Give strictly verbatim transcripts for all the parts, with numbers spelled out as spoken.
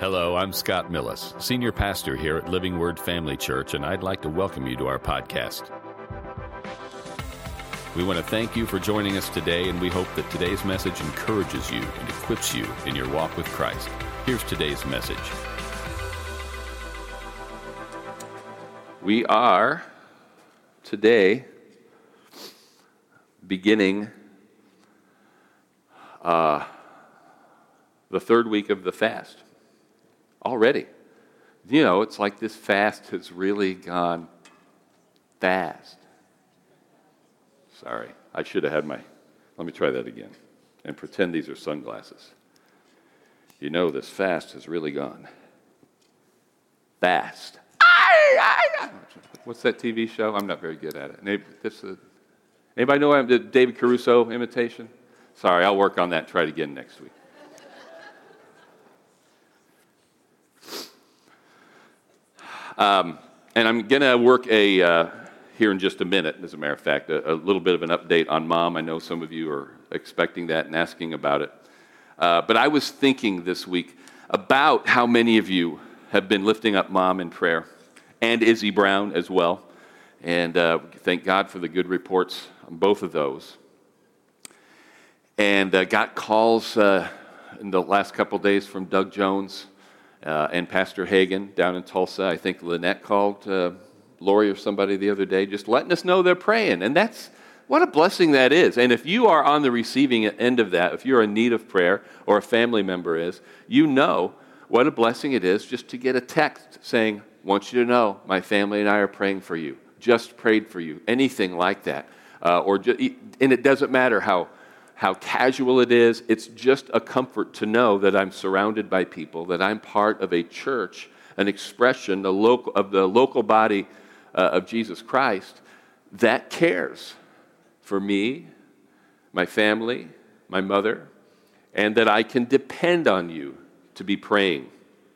Hello, I'm Scott Millis, Senior Pastor here at Living Word Family Church, and I'd like to welcome you to our podcast. We want to thank you for joining us today, and we hope that today's message encourages you and equips you in your walk with Christ. Here's today's message. We are today beginning uh, the third week of the fast. Already. You know, it's like this fast has really gone fast. Sorry, I should have had my, let me try that again, and pretend these are sunglasses. You know, this fast has really gone fast. What's that T V show? I'm not very good at it. Anybody, this, uh, anybody know the David Caruso imitation? Sorry, I'll work on that and try it again next week. Um, and I'm going to work a, uh, here in just a minute, as a matter of fact, a, a little bit of an update on Mom. I know some of you are expecting that and asking about it. Uh, but I was thinking this week about how many of you have been lifting up Mom in prayer, and Izzy Brown as well. And uh, thank God for the good reports on both of those. And uh, got calls uh, in the last couple days from Doug Jones uh, and Pastor Hagan down in Tulsa. I think Lynette called uh, Lori or somebody the other day, just letting us know they're praying. And that's, what a blessing that is. And if you are on the receiving end of that, if you're in need of prayer, or a family member is, you know what a blessing it is just to get a text saying, want you to know, my family and I are praying for you, just prayed for you, anything like that. Uh, or just, and it doesn't matter how how casual it is, it's just a comfort to know that I'm surrounded by people, that I'm part of a church, an expression the local, of the local body uh, of Jesus Christ that cares for me, my family, my mother, and that I can depend on you to be praying.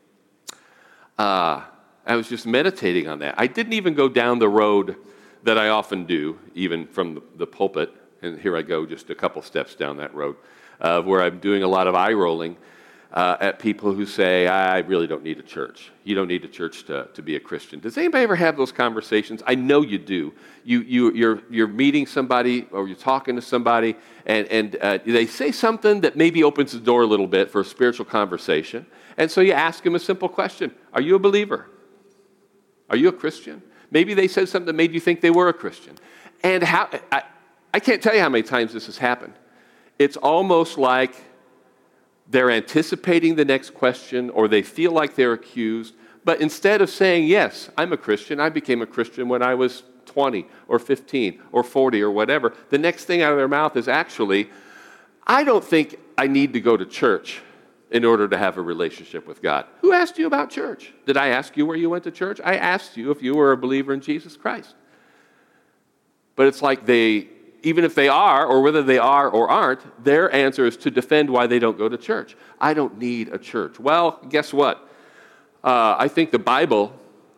Uh, I was just meditating on that. I didn't even go down the road that I often do, even from the, the pulpit, and here I go just a couple steps down that road, uh, where I'm doing a lot of eye rolling uh, at people who say, I really don't need a church. You don't need a church to, to be a Christian. Does anybody ever have those conversations? I know you do. You, you, you're, you're meeting somebody or you're talking to somebody, and, and uh, they say something that maybe opens the door a little bit for a spiritual conversation, and so you ask them a simple question. Are you a believer? Are you a Christian? Maybe they said something that made you think they were a Christian. And how... I, I can't tell you how many times this has happened. It's almost like they're anticipating the next question, or they feel like they're accused, but instead of saying, yes, I'm a Christian, I became a Christian when I was twenty or fifteen or forty or whatever, the next thing out of their mouth is actually, I don't think I need to go to church in order to have a relationship with God. Who asked you about church? Did I ask you where you went to church? I asked you if you were a believer in Jesus Christ. But it's like they... even if they are, or whether they are or aren't, their answer is to defend why they don't go to church. I don't need a church. Well, guess what? Uh, I think the Bible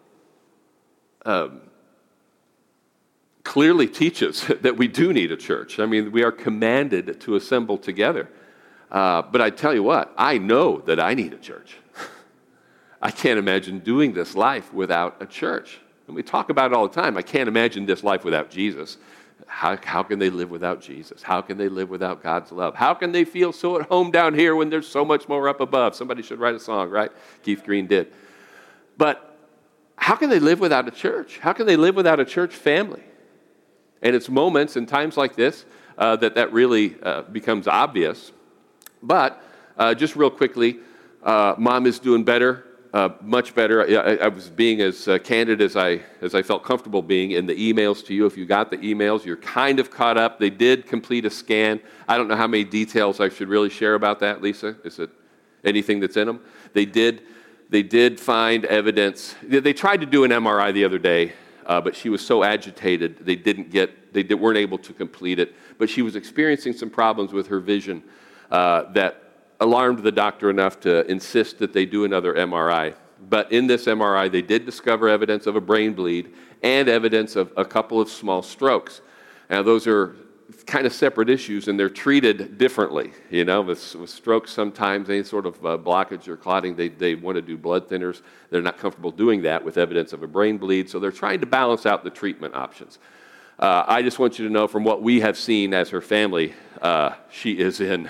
um, clearly teaches that we do need a church. I mean, we are commanded to assemble together. Uh, but I tell you what, I know that I need a church. I can't imagine doing this life without a church. And we talk about it all the time. I can't imagine this life without Jesus. How, how can they live without Jesus? How can they live without God's love? How can they feel so at home down here when there's so much more up above? Somebody should write a song, right? Keith Green did. But how can they live without a church? How can they live without a church family? And it's moments and times like this uh, that that really uh, becomes obvious. But uh, just real quickly, uh, Mom is doing better. Uh, much better. I, I was being as uh, candid as I as I felt comfortable being in the emails to you. If you got the emails, you're kind of caught up. They did complete a scan. I don't know how many details I should really share about that, Lisa. Is it anything that's in them? They did. They did find evidence. They tried to do an M R I the other day, uh, but she was so agitated they didn't get. They did, weren't able to complete it. But she was experiencing some problems with her vision uh, that alarmed the doctor enough to insist that they do another M R I. But in this M R I, they did discover evidence of a brain bleed and evidence of a couple of small strokes. Now, those are kind of separate issues, and they're treated differently. You know, with, with strokes sometimes, any sort of uh, blockage or clotting, they, they want to do blood thinners. They're not comfortable doing that with evidence of a brain bleed, so they're trying to balance out the treatment options. Uh, I just want you to know from what we have seen as her family, uh, she is in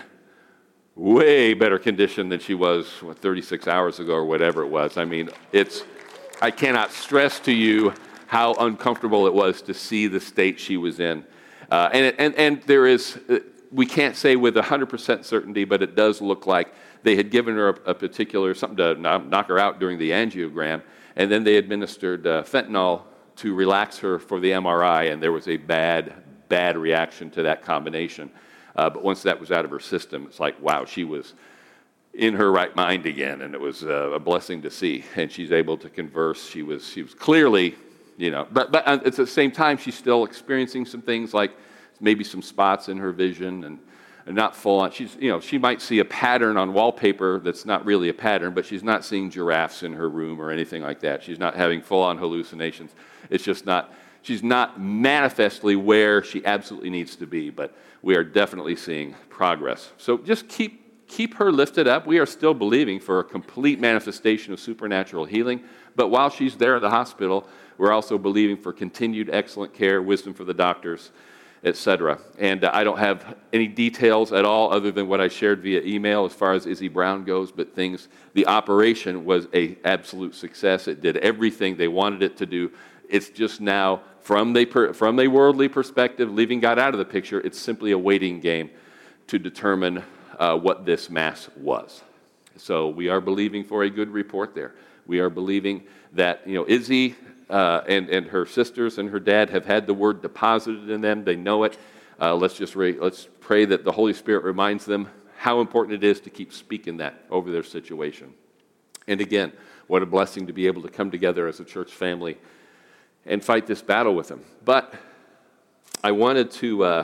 way better condition than she was what, thirty-six hours ago or whatever it was. I mean, it's, I cannot stress to you how uncomfortable it was to see the state she was in. Uh, and, and, and there is, we can't say with one hundred percent certainty, but it does look like they had given her a, a particular, something to knock her out during the angiogram, and then they administered uh, fentanyl to relax her for the M R I, and there was a bad, bad reaction to that combination. Uh, but once that was out of her system, it's like, wow, she was in her right mind again, and it was uh, a blessing to see. And she's able to converse. She was, she was clearly, you know, but, but at the same time, she's still experiencing some things like maybe some spots in her vision and, and not full on. She's, you know, she might see a pattern on wallpaper that's not really a pattern, but she's not seeing giraffes in her room or anything like that. She's not having full-on hallucinations. It's just not, she's not manifestly where she absolutely needs to be, but we are definitely seeing progress. So just keep, keep her lifted up. We are still believing for a complete manifestation of supernatural healing, but while she's there at the hospital, we're also believing for continued excellent care, wisdom for the doctors, et cetera. And uh, I don't have any details at all other than what I shared via email as far as Izzy Brown goes, but things, the operation was an absolute success. It did everything they wanted it to do. It's just now, from a, per, from a worldly perspective, leaving God out of the picture, it's simply a waiting game to determine uh, what this mass was. So we are believing for a good report there. We are believing that, you know, Izzy uh, and, and her sisters and her dad have had the word deposited in them. They know it. Uh, let's just re- let's pray that the Holy Spirit reminds them how important it is to keep speaking that over their situation. And again, what a blessing to be able to come together as a church family and fight this battle with them. But I wanted to uh,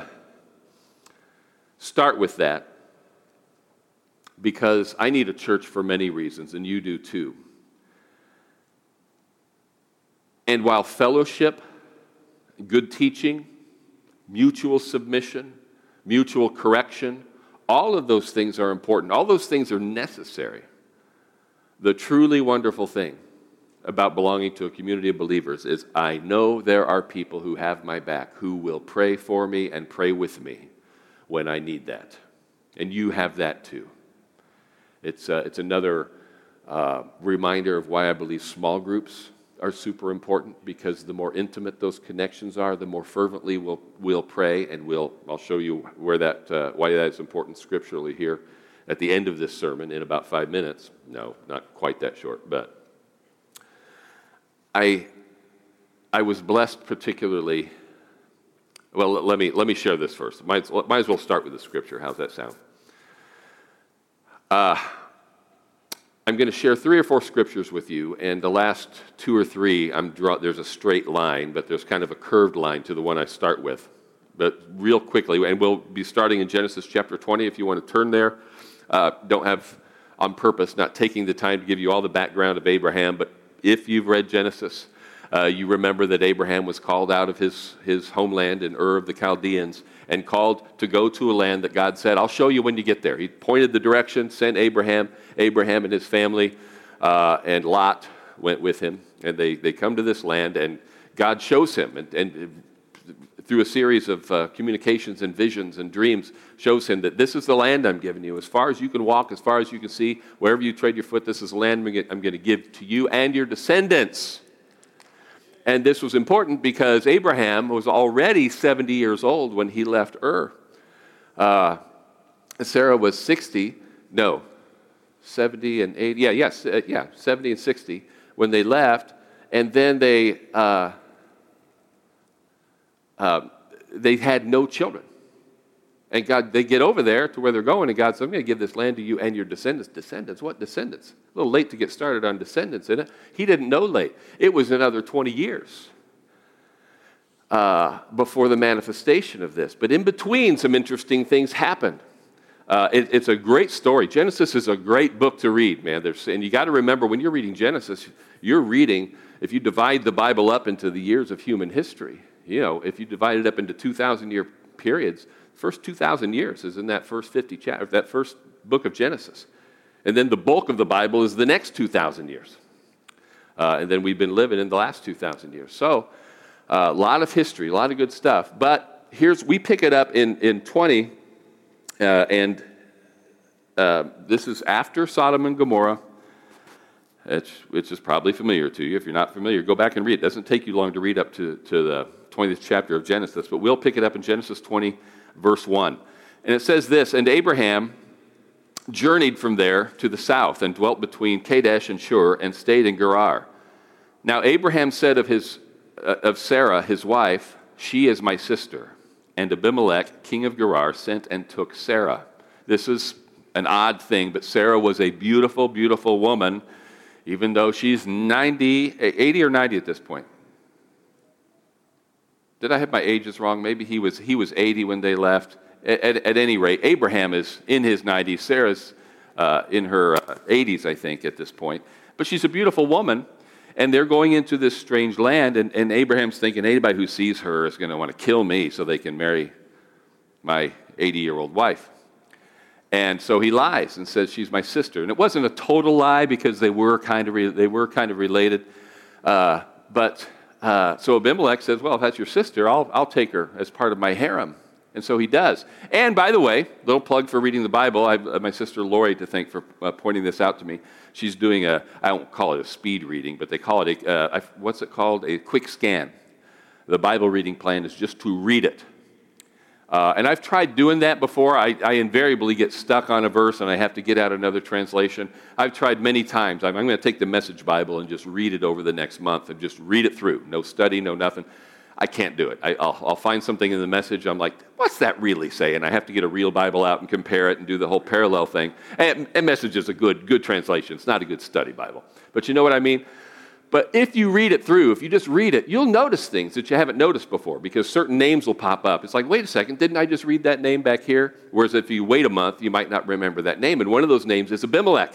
start with that because I need a church for many reasons, and you do too. And while fellowship, good teaching, mutual submission, mutual correction, all of those things are important. All those things are necessary. The truly wonderful thing about belonging to a community of believers is I know there are people who have my back, who will pray for me and pray with me when I need that. And you have that too. It's, uh, it's another uh, reminder of why I believe small groups are super important, because the more intimate those connections are, the more fervently we'll, we'll pray, and we'll, I'll show you where that, uh, why that is important scripturally here at the end of this sermon in about five minutes. No, not quite that short, but I, I was blessed particularly. Well, let me let me share this first. Might, might as well start with the scripture. How's that sound? Uh, I'm going to share three or four scriptures with you, and the last two or three, I'm draw, there's a straight line, but there's kind of a curved line to the one I start with. But real quickly, and we'll be starting in Genesis chapter twenty if you want to turn there. Uh, don't have, on purpose, not taking the time to give you all the background of Abraham, but if you've read Genesis, uh, you remember that Abraham was called out of his, his homeland in Ur of the Chaldeans and called to go to a land that God said, I'll show you when you get there. He pointed the direction, sent Abraham. Abraham and his family uh, and Lot went with him, and they, they come to this land, and God shows him, and, and through a series of uh, communications and visions and dreams, shows him that this is the land I'm giving you. As far as you can walk, as far as you can see, wherever you tread your foot, this is the land I'm going to give to you and your descendants. And this was important because Abraham was already seventy years old when he left Ur. Uh, Sarah was sixty, no, seventy and eighty, yeah, yes, uh, yeah, seventy and sixty when they left, and then they uh, uh, they had no children. And God, they get over there to where they're going, and God says, I'm going to give this land to you and your descendants. Descendants? What descendants? A little late to get started on descendants, isn't it? He didn't know late. It was another twenty years uh, before the manifestation of this. But in between, some interesting things happened. Uh, it, it's a great story. Genesis is a great book to read, man. There's, and you got to remember, when you're reading Genesis, you're reading, if you divide the Bible up into the years of human history, you know, if you divide it up into two thousand year periods. First two thousand years is in that first fifty chapter, that first book of Genesis. And then the bulk of the Bible is the next two thousand years. Uh, and then we've been living in the last two thousand years. So a uh, lot of history, a lot of good stuff. But here's, we pick it up in, in twenty, uh, and uh, this is after Sodom and Gomorrah. It's, it's just probably familiar to you. If you're not familiar, go back and read. It doesn't take you long to read up to, to the twentieth chapter of Genesis, but we'll pick it up in Genesis twenty, verse one. And it says this, and Abraham journeyed from there to the south and dwelt between Kadesh and Shur and stayed in Gerar. Now Abraham said of his uh, of Sarah, his wife, she is my sister. And Abimelech, king of Gerar, sent and took Sarah. This is an odd thing, but Sarah was a beautiful, beautiful woman, even though she's ninety, eighty or ninety at this point. Did I have my ages wrong? Maybe he was he was eighty when they left. At, at, at any rate, Abraham is in his nineties. Sarah's uh, in her uh, eighties, I think, at this point. But she's a beautiful woman, and they're going into this strange land, and, and Abraham's thinking anybody who sees her is going to want to kill me so they can marry my eighty-year-old wife. And so he lies and says she's my sister. And it wasn't a total lie because they were kind of re- they were kind of related. Uh, but uh, so Abimelech says, well, if that's your sister, I'll I'll take her as part of my harem. And so he does. And by the way, little plug for reading the Bible. I have my sister Lori to thank for uh, pointing this out to me. She's doing a, I don't call it a speed reading, but they call it a, uh, what's it called? A quick scan. The Bible reading plan is just to read it. Uh, and I've tried doing that before. I, I invariably get stuck on a verse and I have to get out another translation. I've tried many times. I'm, I'm going to take the Message Bible and just read it over the next month and just read it through. No study, no nothing. I can't do it. I, I'll, I'll find something in the Message. I'm like, what's that really saying? I have to get a real Bible out and compare it and do the whole parallel thing. And, and Message is a good, good translation. It's not a good study Bible. But you know what I mean? But if you read it through, if you just read it, you'll notice things that you haven't noticed before because certain names will pop up. It's like, wait a second, didn't I just read that name back here? Whereas if you wait a month, you might not remember that name. And one of those names is Abimelech.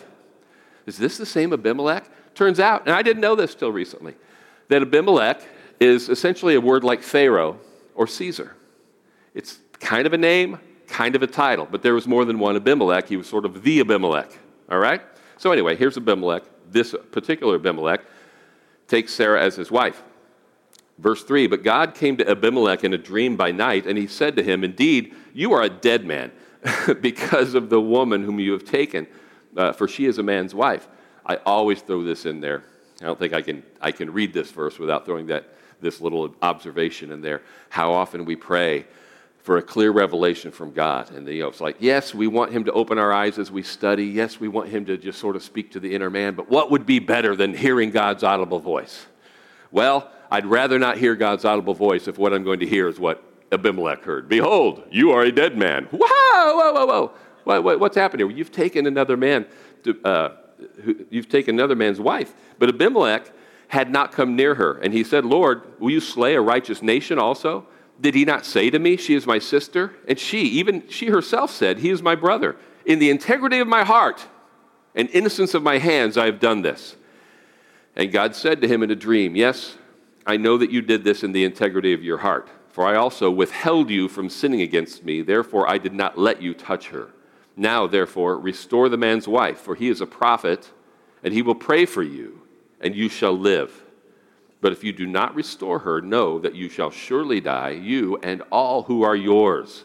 Is this the same Abimelech? Turns out, and I didn't know this till recently, that Abimelech is essentially a word like Pharaoh or Caesar. It's kind of a name, kind of a title, but there was more than one Abimelech. He was sort of the Abimelech, all right? So anyway, here's Abimelech. This particular Abimelech takes Sarah as his wife. Verse three, but God came to Abimelech in a dream by night, and he said to him, indeed, you are a dead man because of the woman whom you have taken, uh, for she is a man's wife. I always throw this in there. I don't think I can I can read this verse without throwing that this little observation in there. How often we pray for a clear revelation from God. And you know, it's like, yes, we want him to open our eyes as we study. Yes, we want him to just sort of speak to the inner man. But what would be better than hearing God's audible voice? Well, I'd rather not hear God's audible voice if what I'm going to hear is what Abimelech heard. Behold, you are a dead man. Whoa, whoa, whoa, whoa. What, what, what's happened here? Well, you've taken another man, to, uh, who, you've taken another man's wife. But Abimelech had not come near her. And he said, Lord, will you slay a righteous nation also? Did he not say to me, she is my sister? And she, even she herself said, he is my brother. In the integrity of my heart and innocence of my hands, I have done this. And God said to him in a dream, yes, I know that you did this in the integrity of your heart. For I also withheld you from sinning against me. Therefore, I did not let you touch her. Now, therefore, restore the man's wife, for he is a prophet, and he will pray for you, and you shall live. But if you do not restore her, know that you shall surely die, you and all who are yours.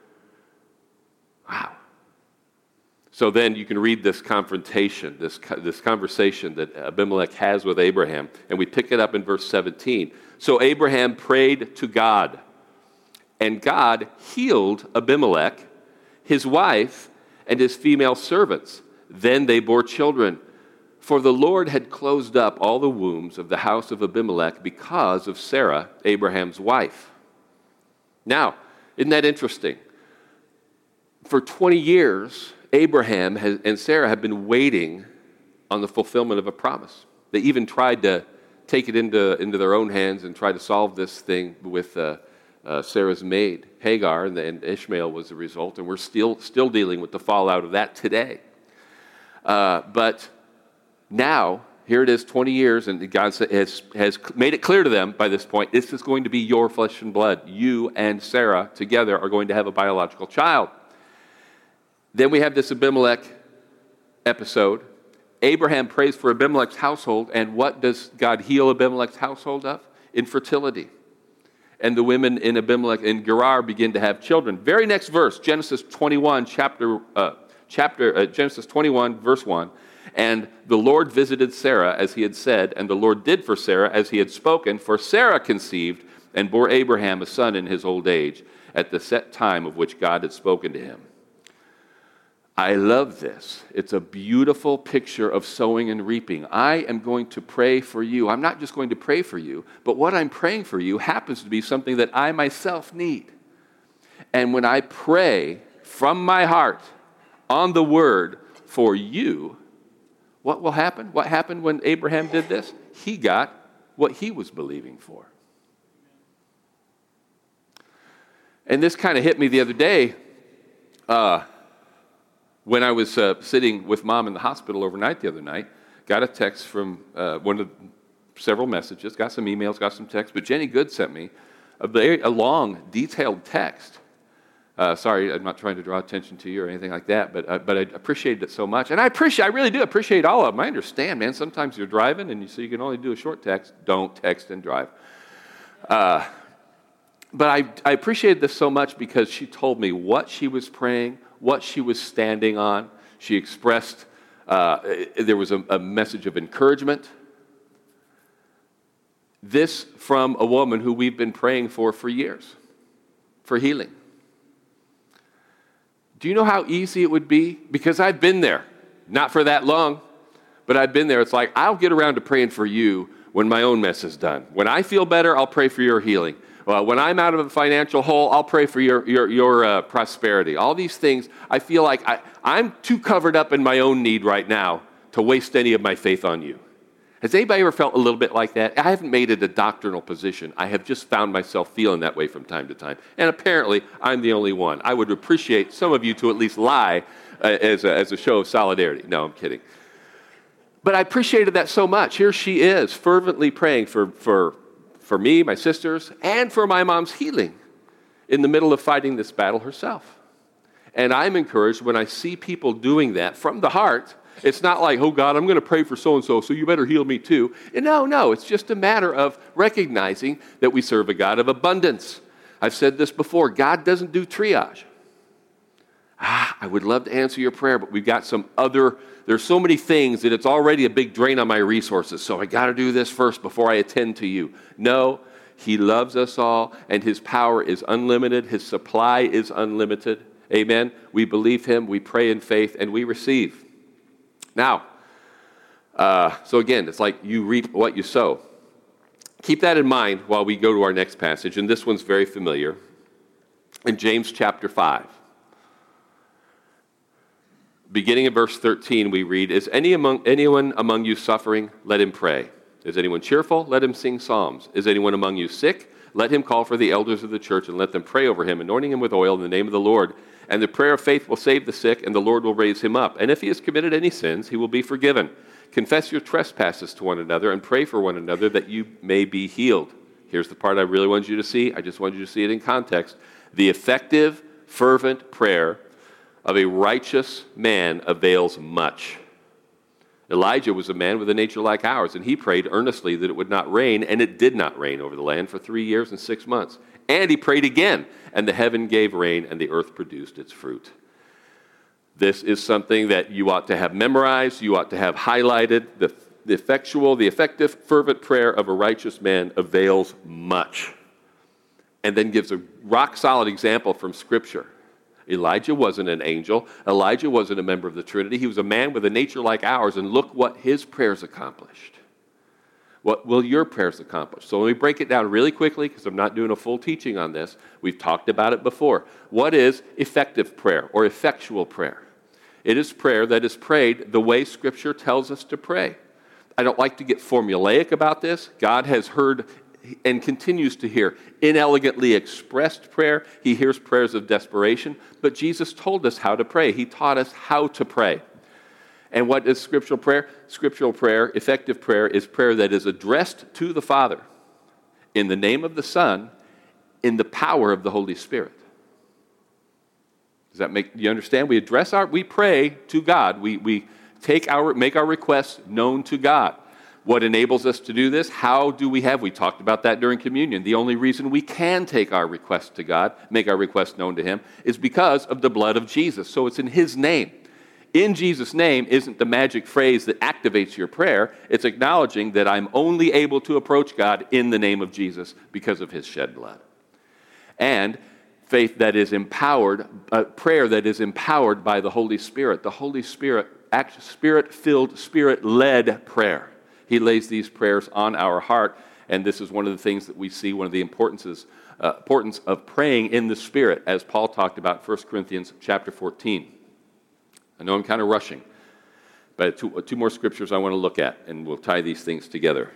Wow. So then you can read this confrontation, this, this conversation that Abimelech has with Abraham, and we pick it up in verse seventeen. So Abraham prayed to God, and God healed Abimelech, his wife, and his female servants. Then they bore children. For the Lord had closed up all the wombs of the house of Abimelech because of Sarah, Abraham's wife. Now, isn't that interesting? For twenty years, Abraham has, and Sarah have been waiting on the fulfillment of a promise. They even tried to take it into, into their own hands and try to solve this thing with uh, uh, Sarah's maid, Hagar, and, and Ishmael was the result, and we're still, still dealing with the fallout of that today. Uh, but... Now, here it is, twenty years, and God has, has made it clear to them by this point, this is going to be your flesh and blood. You and Sarah together are going to have a biological child. Then we have this Abimelech episode. Abraham prays for Abimelech's household, and what does God heal Abimelech's household of? Infertility. And the women in Abimelech and Gerar begin to have children. Very next verse, Genesis twenty-one, chapter, uh, chapter uh, Genesis twenty-one, verse one. And the Lord visited Sarah as he had said, and the Lord did for Sarah as he had spoken. For Sarah conceived and bore Abraham a son in his old age, at the set time of which God had spoken to him. I love this. It's a beautiful picture of sowing and reaping. I am going to pray for you. I'm not just going to pray for you, but what I'm praying for you happens to be something that I myself need. And when I pray from my heart on the word for you, what will happen? What happened when Abraham did this? He got what he was believing for. And this kind of hit me the other day. Uh, When I was uh, sitting with Mom in the hospital overnight the other night, got a text from uh, one of several messages, got some emails, got some texts, but Jenny Good sent me a, very, a long, detailed text. Uh, sorry, I'm not trying to draw attention to you or anything like that, but uh, but I appreciated it so much. And I appreciate, I really do appreciate all of them. I understand, man. Sometimes you're driving and you so you can only do a short text. Don't text and drive. Uh, but I, I appreciated this so much because she told me what she was praying, what she was standing on. She expressed, uh, there was a, a message of encouragement. This from a woman who we've been praying for for years, for healing. Do you know how easy it would be? Because I've been there, not for that long, but I've been there. It's like, I'll get around to praying for you when my own mess is done. When I feel better, I'll pray for your healing. Well, when I'm out of a financial hole, I'll pray for your your, your uh, prosperity. All these things, I feel like I, I'm too covered up in my own need right now to waste any of my faith on you. Has anybody ever felt a little bit like that? I haven't made it a doctrinal position. I have just found myself feeling that way from time to time. And apparently, I'm the only one. I would appreciate some of you to at least lie uh, as, a, as a show of solidarity. No, I'm kidding. But I appreciated that so much. Here she is, fervently praying for, for, for me, my sisters, and for my mom's healing in the middle of fighting this battle herself. And I'm encouraged when I see people doing that from the heart. It's not like, oh, God, I'm going to pray for so-and-so, so you better heal me too. And no, no, it's just a matter of recognizing that we serve a God of abundance. I've said this before. God doesn't do triage. Ah, I would love to answer your prayer, but we've got some other, there's so many things that it's already a big drain on my resources, so I got to do this first before I attend to you. No, He loves us all, and His power is unlimited. His supply is unlimited. Amen? We believe Him, we pray in faith, and we receive. Now, uh, so again, it's like you reap what you sow. Keep that in mind while we go to our next passage, and this one's very familiar. In James chapter five, beginning in verse thirteen, we read, Is any among, anyone among you suffering? Let him pray. Is anyone cheerful? Let him sing psalms. Is anyone among you sick? Let him call for the elders of the church and let them pray over him, anointing him with oil in the name of the Lord. And the prayer of faith will save the sick, and the Lord will raise him up. And if he has committed any sins, he will be forgiven. Confess your trespasses to one another and pray for one another that you may be healed. Here's the part I really wanted you to see. I just wanted you to see it in context. The effective, fervent prayer of a righteous man avails much. Elijah was a man with a nature like ours, and he prayed earnestly that it would not rain, and it did not rain over the land for three years and six months. And he prayed again, and the heaven gave rain, and the earth produced its fruit. This is something that you ought to have memorized, you ought to have highlighted. The, the effectual, the effective, fervent prayer of a righteous man avails much. And then gives a rock-solid example from Scripture. Elijah wasn't an angel. Elijah wasn't a member of the Trinity. He was a man with a nature like ours, and look what his prayers accomplished. What will your prayers accomplish? So let me break it down really quickly because I'm not doing a full teaching on this. We've talked about it before. What is effective prayer or effectual prayer? It is prayer that is prayed the way Scripture tells us to pray. I don't like to get formulaic about this. God has heard and continues to hear inelegantly expressed prayer. He hears prayers of desperation, but Jesus told us how to pray. He taught us how to pray. And what is scriptural prayer? Scriptural prayer, effective prayer, is prayer that is addressed to the Father in the name of the Son, in the power of the Holy Spirit. Does that make you understand? We address our, we pray to God. We we take our make our requests known to God. What enables us to do this? How do we have? We talked about that during communion. The only reason we can take our requests to God, make our requests known to Him, is because of the blood of Jesus. So it's in His name. In Jesus' name isn't the magic phrase that activates your prayer. It's acknowledging that I'm only able to approach God in the name of Jesus because of His shed blood. And faith that is empowered, uh, prayer that is empowered by the Holy Spirit. The Holy Spirit, act, Spirit-filled, Spirit-led prayer. He lays these prayers on our heart, and this is one of the things that we see, one of the importances, uh, importance of praying in the Spirit, as Paul talked about, First Corinthians chapter fourteen. I know I'm kind of rushing, but two, two more scriptures I want to look at, and we'll tie these things together.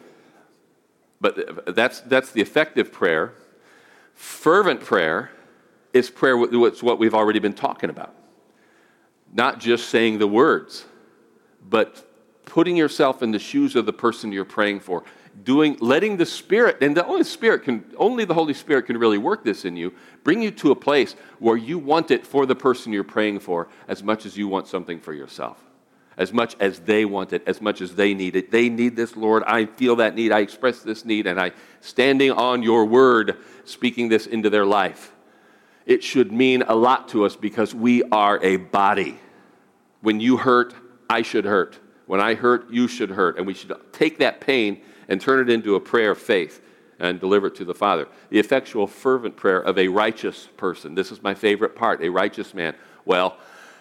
But that's that's the effective prayer. Fervent prayer is prayer, it's what we've already been talking about. Not just saying the words, but putting yourself in the shoes of the person you're praying for. Doing, letting the Spirit, and the only Spirit can, only the Holy Spirit can really work this in you, bring you to a place where you want it for the person you're praying for as much as you want something for yourself. As much as they want it, as much as they need it. They need this, Lord. I feel that need. I express this need, and I, standing on your word, speaking this into their life. It should mean a lot to us because we are a body. When you hurt, I should hurt. When I hurt, you should hurt. And we should take that pain and turn it into a prayer of faith and deliver it to the Father. The effectual, fervent prayer of a righteous person. This is my favorite part, a righteous man. Well,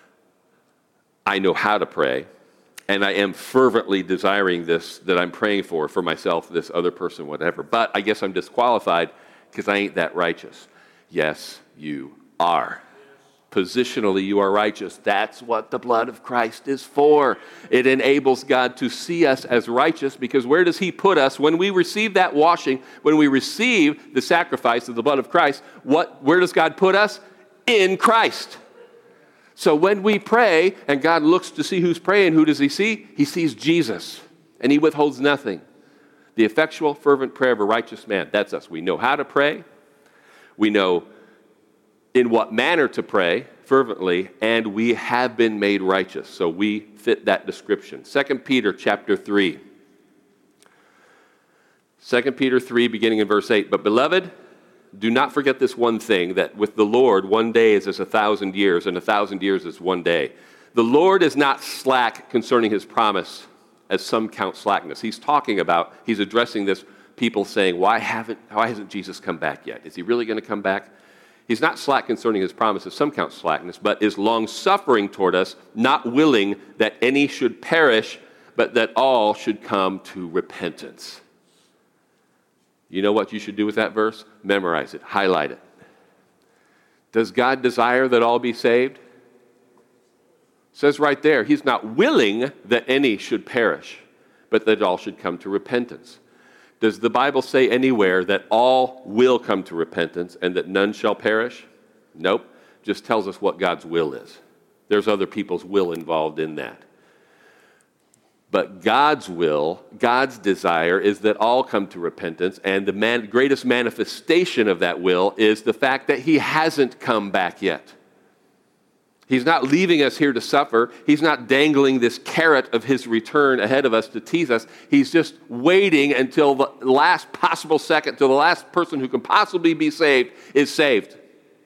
I know how to pray, and I am fervently desiring this that I'm praying for, for myself, this other person, whatever. But I guess I'm disqualified because I ain't that righteous. Yes, you are. Positionally, you are righteous. That's what the blood of Christ is for. It enables God to see us as righteous, because where does He put us? When we receive that washing, when we receive the sacrifice of the blood of Christ, what? Where does God put us? In Christ. So when we pray and God looks to see who's praying, who does He see? He sees Jesus, and He withholds nothing. The effectual, fervent prayer of a righteous man, that's us. We know how to pray. We know in what manner to pray fervently, and we have been made righteous. So we fit that description. Second Peter chapter three. Second Peter three, beginning in verse eight. But beloved, do not forget this one thing, that with the Lord one day is as a thousand years, and a thousand years is one day. The Lord is not slack concerning His promise, as some count slackness. He's talking about, he's addressing this, people saying, why haven't, why hasn't Jesus come back yet? Is He really going to come back? He's not slack concerning His promises, some count slackness, but is long-suffering toward us, not willing that any should perish, but that all should come to repentance. You know what you should do with that verse? Memorize it, highlight it. Does God desire that all be saved? It says right there, He's not willing that any should perish, but that all should come to repentance. Does the Bible say anywhere that all will come to repentance and that none shall perish? Nope. Just tells us what God's will is. There's other people's will involved in that. But God's will, God's desire is that all come to repentance, and the man, greatest manifestation of that will is the fact that He hasn't come back yet. He's not leaving us here to suffer. He's not dangling this carrot of His return ahead of us to tease us. He's just waiting until the last possible second, till the last person who can possibly be saved is saved.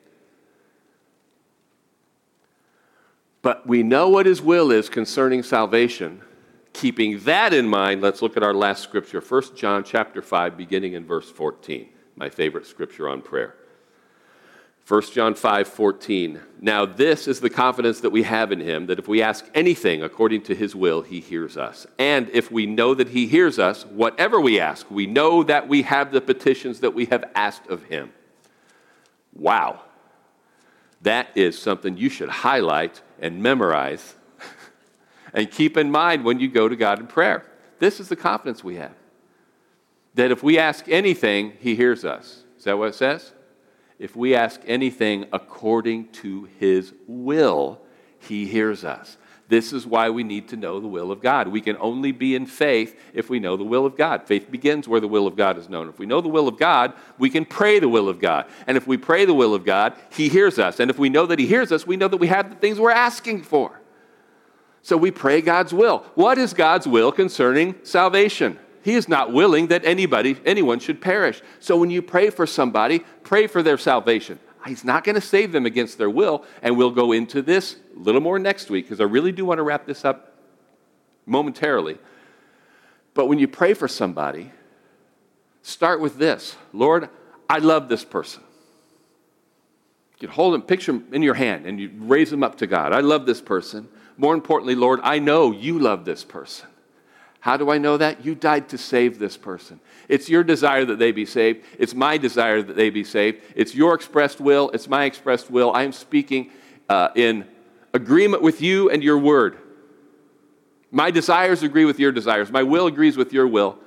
But we know what His will is concerning salvation. Keeping that in mind, let's look at our last scripture, First John chapter five, beginning in verse fourteen, my favorite scripture on prayer. First John five fourteen. Now this is the confidence that we have in Him, that if we ask anything according to His will, He hears us. And if we know that He hears us, whatever we ask, we know that we have the petitions that we have asked of Him. Wow. That is something you should highlight and memorize and keep in mind when you go to God in prayer. This is the confidence we have. That if we ask anything, He hears us. Is that what it says? If we ask anything according to His will, He hears us. This is why we need to know the will of God. We can only be in faith if we know the will of God. Faith begins where the will of God is known. If we know the will of God, we can pray the will of God. And if we pray the will of God, he hears us. And if we know that he hears us, we know that we have the things we're asking for. So we pray God's will. What is God's will concerning salvation? He is not willing that anybody, anyone should perish. So when you pray for somebody, pray for their salvation. He's not going to save them against their will, and we'll go into this a little more next week because I really do want to wrap this up momentarily. But when you pray for somebody, start with this. Lord, I love this person. You can hold them, picture them in your hand, and you raise them up to God. I love this person. More importantly, Lord, I know you love this person. How do I know that? You died to save this person. It's your desire that they be saved. It's my desire that they be saved. It's your expressed will. It's my expressed will. I am speaking uh, in agreement with you and your word. My desires agree with your desires. My will agrees with your will.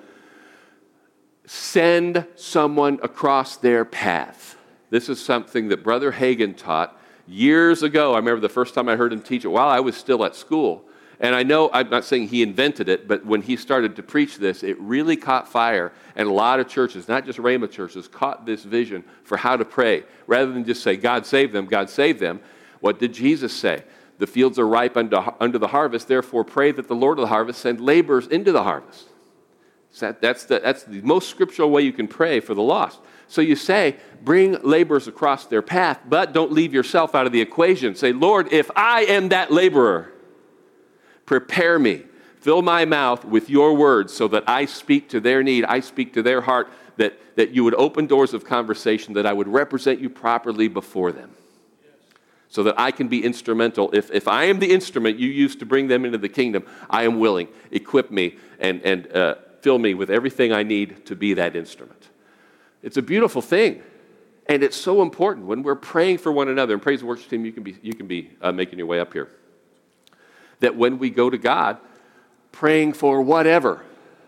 Send someone across their path. This is something that Brother Hagin taught years ago. I remember the first time I heard him teach it while I was still at school. And I know, I'm not saying he invented it, but when he started to preach this, it really caught fire. And a lot of churches, not just Rhema churches, caught this vision for how to pray. Rather than just say, God save them, God save them. What did Jesus say? The fields are ripe unto the harvest, therefore pray that the Lord of the harvest send laborers into the harvest. So that, that's, the, that's the most scriptural way you can pray for the lost. So you say, bring laborers across their path, but don't leave yourself out of the equation. Say, Lord, if I am that laborer, prepare me, fill my mouth with your words so that I speak to their need, I speak to their heart, that, that you would open doors of conversation, that I would represent you properly before them. So that I can be instrumental. If, if I am the instrument you use to bring them into the kingdom, I am willing. Equip me and, and uh, fill me with everything I need to be that instrument. It's a beautiful thing. And it's so important when we're praying for one another. And praise the worship team, you can be, you can be uh, making your way up here. That when we go to God, praying for whatever,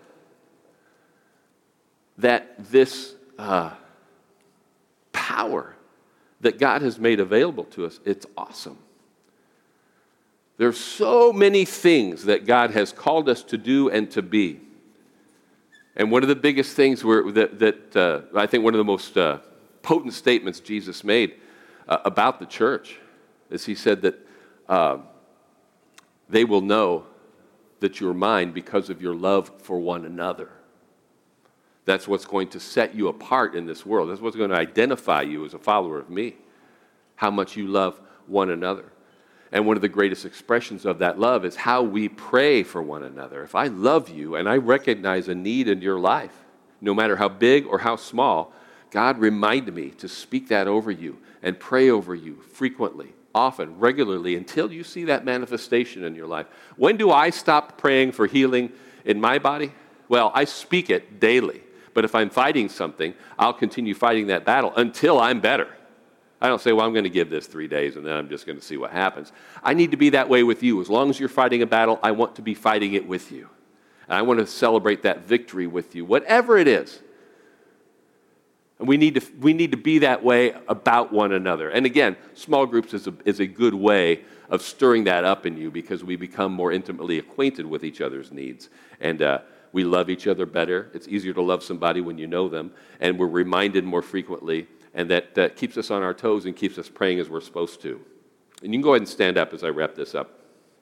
that this uh, power that God has made available to us, it's awesome. There's so many things that God has called us to do and to be. And one of the biggest things were, that, that uh, I think one of the most uh, potent statements Jesus made uh, about the church is he said that uh, they will know that you're mine because of your love for one another. That's what's going to set you apart in this world. That's what's going to identify you as a follower of me, how much you love one another. And one of the greatest expressions of that love is how we pray for one another. If I love you and I recognize a need in your life, no matter how big or how small, God remind me to speak that over you and pray over you frequently, often, regularly, until you see that manifestation in your life. When do I stop praying for healing in my body? Well, I speak it daily. But if I'm fighting something, I'll continue fighting that battle until I'm better. I don't say, well, I'm going to give this three days and then I'm just going to see what happens. I need to be that way with you. As long as you're fighting a battle, I want to be fighting it with you. And I want to celebrate that victory with you, whatever it is. And we need to we need to be that way about one another. And again, small groups is a, is a good way of stirring that up in you because we become more intimately acquainted with each other's needs. And uh, we love each other better. It's easier to love somebody when you know them. And we're reminded more frequently. And that, that keeps us on our toes and keeps us praying as we're supposed to. And you can go ahead and stand up as I wrap this up.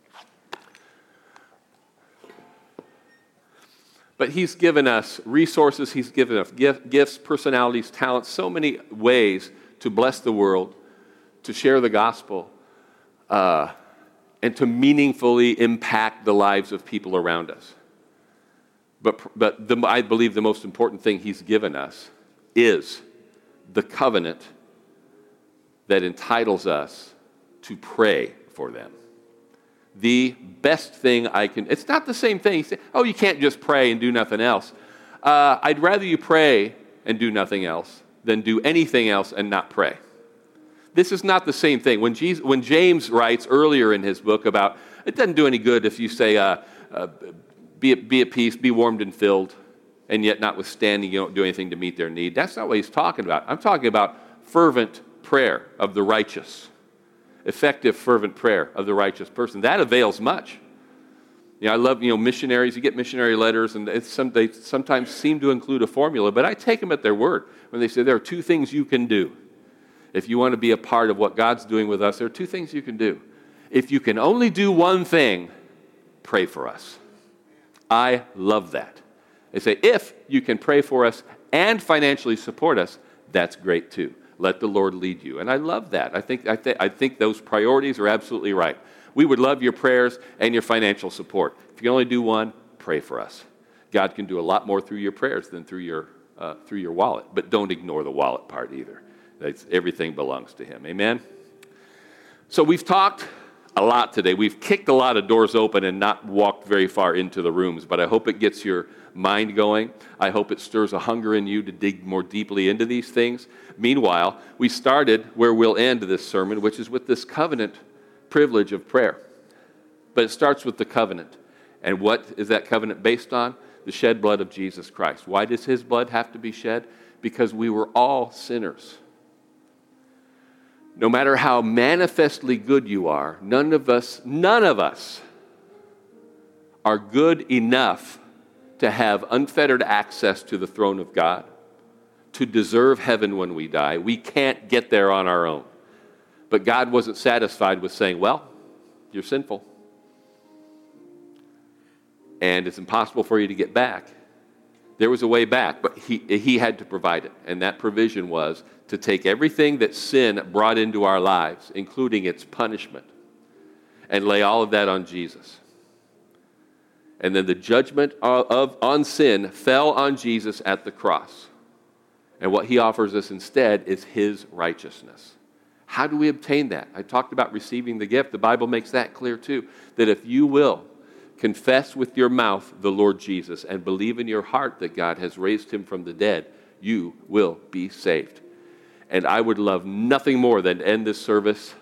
But he's given us resources. He's given us gifts, personalities, talents, so many ways to bless the world, to share the gospel, uh, and to meaningfully impact the lives of people around us. But, but the, I believe the most important thing he's given us is the covenant that entitles us to pray for them. The best thing I can, it's not the same thing. You say, oh, you can't just pray and do nothing else. Uh, I'd rather you pray and do nothing else than do anything else and not pray. This is not the same thing. When, Jesus, when James writes earlier in his book about, it doesn't do any good if you say, uh, uh, be, at, be at peace, be warmed and filled, and yet notwithstanding you don't do anything to meet their need. That's not what he's talking about. I'm talking about fervent prayer of the righteous. effective, fervent prayer of the righteous person. That avails much. You know, I love, you know, missionaries. You get missionary letters, and it's some, they sometimes seem to include a formula, but I take them at their word when they say there are two things you can do. If you want to be a part of what God's doing with us, there are two things you can do. If you can only do one thing, pray for us. I love that. They say, if you can pray for us and financially support us, that's great too. Let the Lord lead you. And I love that. I think, I, th- I think those priorities are absolutely right. We would love your prayers and your financial support. If you can only do one, pray for us. God can do a lot more through your prayers than through your, uh, through your wallet. But don't ignore the wallet part either. That's, everything belongs to him. Amen? So we've talked a lot today. We've kicked a lot of doors open and not walked very far into the rooms, but I hope it gets your mind going. I hope it stirs a hunger in you to dig more deeply into these things. Meanwhile, we started where we'll end this sermon, which is with this covenant privilege of prayer. But it starts with the covenant. And what is that covenant based on? The shed blood of Jesus Christ. Why does his blood have to be shed? Because we were all sinners. No matter how manifestly good you are, none of us, none of us are good enough to have unfettered access to the throne of God, to deserve heaven when we die. We can't get there on our own. But God wasn't satisfied with saying, well, you're sinful, and it's impossible for you to get back. There was a way back, but he, he had to provide it. And that provision was to take everything that sin brought into our lives, including its punishment, and lay all of that on Jesus. And then the judgment of, of on sin fell on Jesus at the cross. And what he offers us instead is his righteousness. How do we obtain that? I talked about receiving the gift. The Bible makes that clear too, that if you will confess with your mouth the Lord Jesus and believe in your heart that God has raised him from the dead, you will be saved. And I would love nothing more than to end this service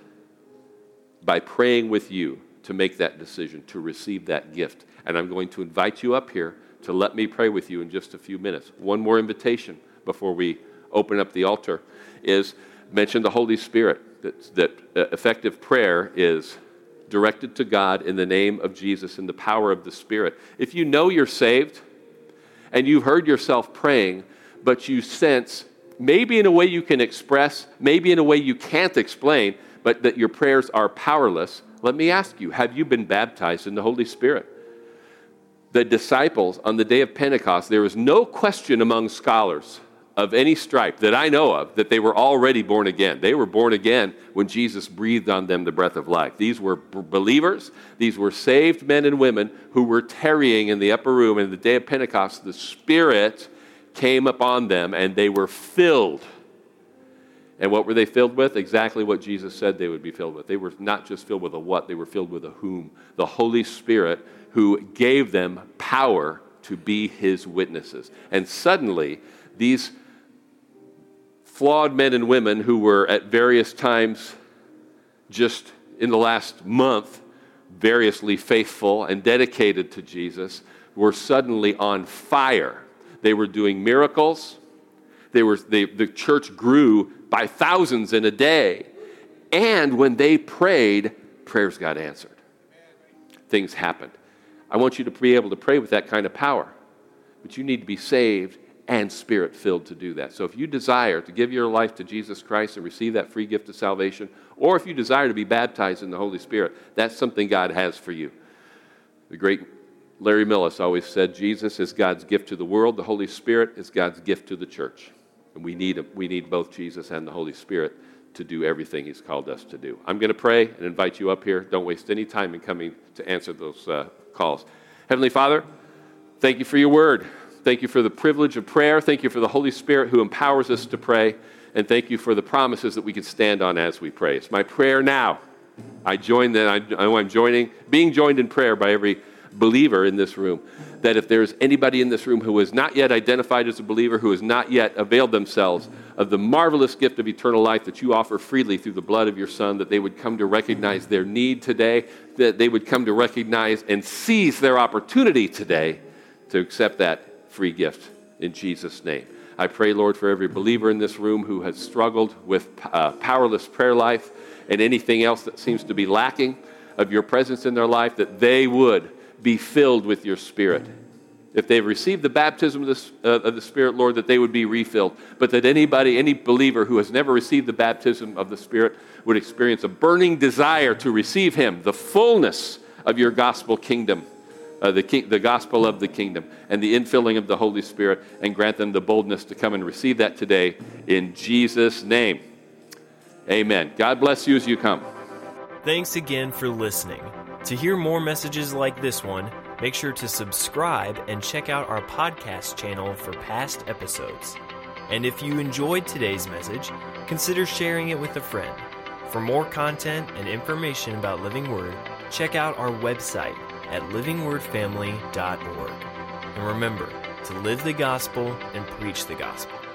by praying with you to make that decision, to receive that gift. And I'm going to invite you up here to let me pray with you in just a few minutes. One more invitation before we open up the altar is mention the Holy Spirit, that, that uh, effective prayer is directed to God in the name of Jesus in the power of the Spirit. If you know you're saved and you've heard yourself praying, but you sense, maybe in a way you can express, maybe in a way you can't explain, but that your prayers are powerless, let me ask you, have you been baptized in the Holy Spirit? The disciples on the day of Pentecost, there was no question among scholars of any stripe that I know of that they were already born again. They were born again when Jesus breathed on them the breath of life. These were b- believers. These were saved men and women who were tarrying in the upper room. And the day of Pentecost, the Spirit came upon them and they were filled. And what were they filled with? Exactly what Jesus said they would be filled with. They were not just filled with a what, they were filled with a whom. The Holy Spirit, who gave them power to be his witnesses. And suddenly, these flawed men and women who were at various times, just in the last month, variously faithful and dedicated to Jesus, were suddenly on fire. They were doing miracles. They were, they, the church grew by thousands in a day. And when they prayed, prayers got answered. Things happened. I want you to be able to pray with that kind of power. But you need to be saved and Spirit-filled to do that. So if you desire to give your life to Jesus Christ and receive that free gift of salvation, or if you desire to be baptized in the Holy Spirit, that's something God has for you. The great Larry Millis always said, Jesus is God's gift to the world. The Holy Spirit is God's gift to the church. And we need, we need both Jesus and the Holy Spirit to do everything he's called us to do. I'm going to pray and invite you up here. Don't waste any time in coming to answer those uh, calls. Heavenly Father, thank you for your word. Thank you for the privilege of prayer. Thank you for the Holy Spirit who empowers us to pray. And thank you for the promises that we can stand on as we pray. It's my prayer now. I join that. I know I'm joining, being joined in prayer by every believer in this room, that if there's anybody in this room who is not yet identified as a believer, who has not yet availed themselves of the marvelous gift of eternal life that you offer freely through the blood of your Son, that they would come to recognize their need today, that they would come to recognize and seize their opportunity today to accept that free gift in Jesus' name. I pray, Lord, for every believer in this room who has struggled with uh, powerless prayer life and anything else that seems to be lacking of your presence in their life, that they would be filled with your Spirit. If they've received the baptism of the, uh, of the Spirit, Lord, that they would be refilled. But that anybody, any believer who has never received the baptism of the Spirit would experience a burning desire to receive Him, the fullness of your gospel kingdom, uh, the, king, the gospel of the kingdom, and the infilling of the Holy Spirit, and grant them the boldness to come and receive that today in Jesus' name. Amen. God bless you as you come. Thanks again for listening. To hear more messages like this one, make sure to subscribe and check out our podcast channel for past episodes. And if you enjoyed today's message, consider sharing it with a friend. For more content and information about Living Word, check out our website at living word family dot org. And remember to live the gospel and preach the gospel.